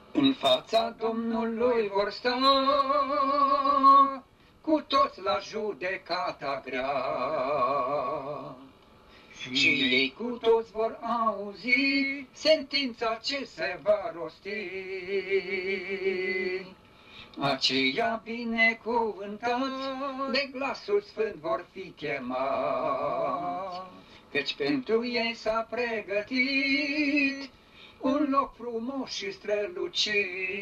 În fața Domnului vor sta, cu toți la judecata grea. Și ei cu toți vor auzi sentința ce se va rosti. Aceia binecuvântați de glasul sfânt vor fi chemați, căci pentru ei s-a pregătit un loc frumos și strălucit.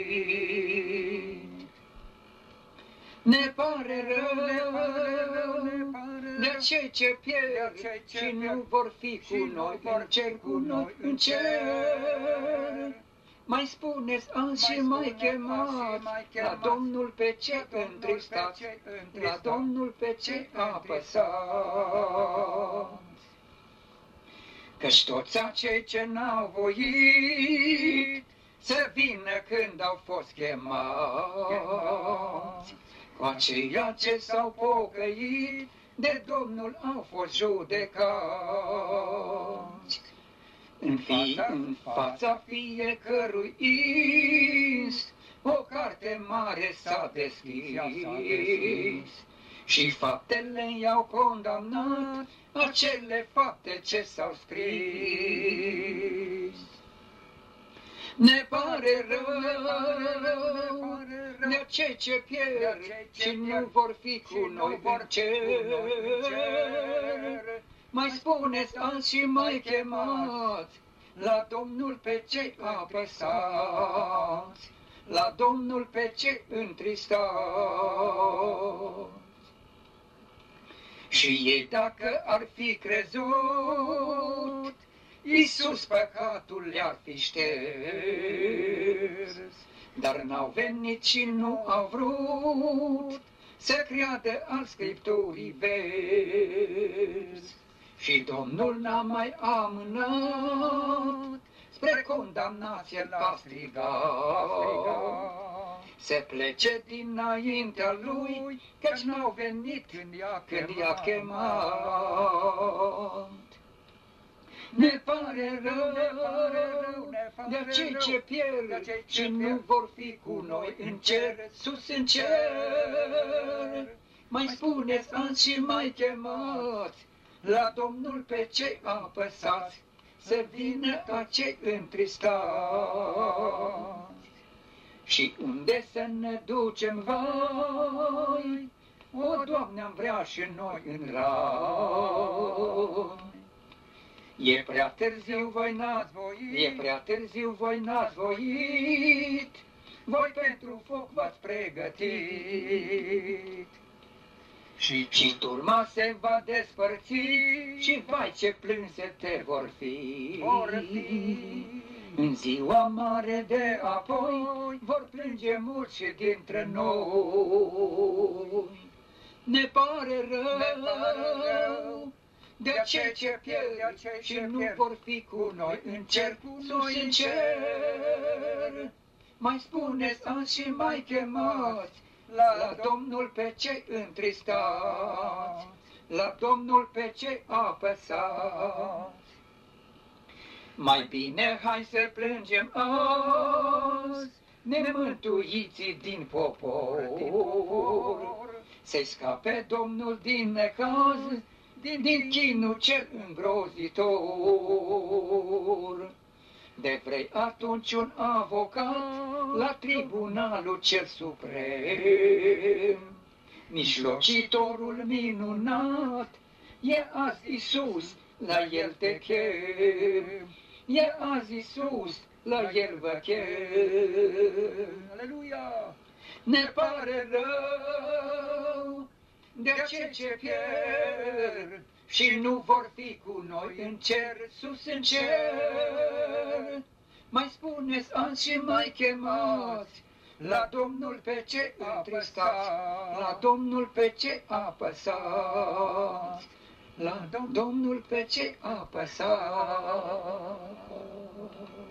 Ne pare rău de cei ce pierd și nu vor fi cu noi în cer, cu noi în cer. Mai spuneți azi și mai chemați la Domnul pe cei întristați, la Domnul pe cei apăsați. Căci toți acei ce n-au voit să vină când au fost chemați, cu aceia ce s-au pocăit de Domnul au fost judecați. În fața fiecărui ins o carte mare s-a deschis și faptele i-au condamnat, acele fapte ce s-au scris. Ne pare rău de cei ce pierd și nu vor fi cu noi în cer. Mai spuneți azi și mai chemați la Domnul pe cei apăsați, la Domnul pe cei întristați. Și ei dacă ar fi crezut, Iisus păcatul le-ar fi șters, dar n-au venit și nu au vrut să creadă al Scripturii vers. Și Domnul n-a mai amânat, spre condamnație l-a strigat, să plece dinaintea lui, căci n-au venit când i-a chemat. Ne pare rău de cei ce pierd și nu vor fi cu noi în cer, sus în cer. Mai spuneți azi și mai chemați la Domnul pe cei apăsați, să vină acei întristați. Și unde să ne ducem, vai, o, Doamne, am vrea și noi în rai. E prea târziu, voi n-ați voit, e prea târziu, voi n-ați voit, voi pentru foc v-ați pregătit. Și turma se va despărți și vai ce plânsete vor fi. În ziua mare de apoi vor plânge mulți și dintre noi. Ne pare rău de cei ce pierd și nu vor fi cu noi în cer, sus în cer. Mai spuneți azi și mai chemați la Domnul pe cei întristați, la Domnul pe cei apăsați. Mai bine hai să plângem azi, nemântuiții din popor, să-i scape Domnul din necaz, din chinul cel îngrozitor. De vrei atunci un avocat la tribunalul cel suprem, mijlocitorul minunat, e azi Iisus, la El te chem, e azi Iisus, la El vă chem. Aleluia! Ne pare rău de cei ce pierd și nu vor fi cu noi în cer, sus în cer. Mai spuneți azi și mai chemați la Domnul pe cei întristați, la Domnul pe cei apăsați, la Domnul pe cei apăsați.